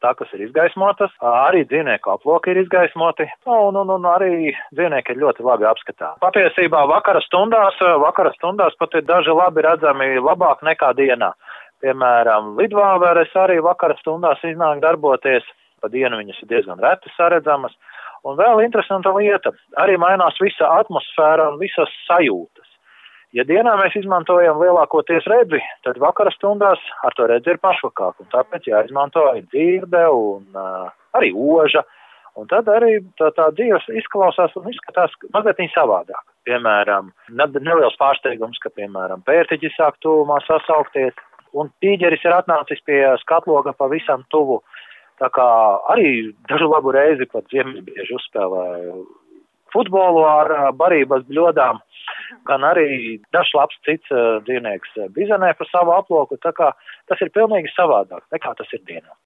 takas ir izgaismotas, arī dzīvnieku aploki ir izgaismoti, un arī dzīvnieki ir ļoti labi apskatāmi. Patiesībā vakara stundās pat ir daži labi redzami labāk nekā dienā. Piemēram, lidvāveres arī vakara stundās iznāk darboties, pa dienu viņas ir diezgan reti saredzamas. Un vēl interesanta lieta, arī mainās visa atmosfēra un visas sajūtas. Ja dienā mēs izmantojam lielākoties redzi, tad vakara stundās ar to redzi ir pašvakāk, un tāpēc jāizmanto arī dzirde un arī oža, un tad arī tā dzīves izklausās un izskatās mazliet savādāk. Piemēram, neliels pārsteigums, ka, piemēram, pērtiķis sāk tuvumā sasaukties, un tīģeris ir atnācis pie skatloga pavisam tuvu. Tā kā arī dažu labu reizi pat ziemeļbrieži uzspēlē futbolu ar barības bļodām, gan arī dažs labs cits dzīvnieks bizenē pa savu aploku, tā kā tas ir pilnīgi savādāk nekā tas ir dienā.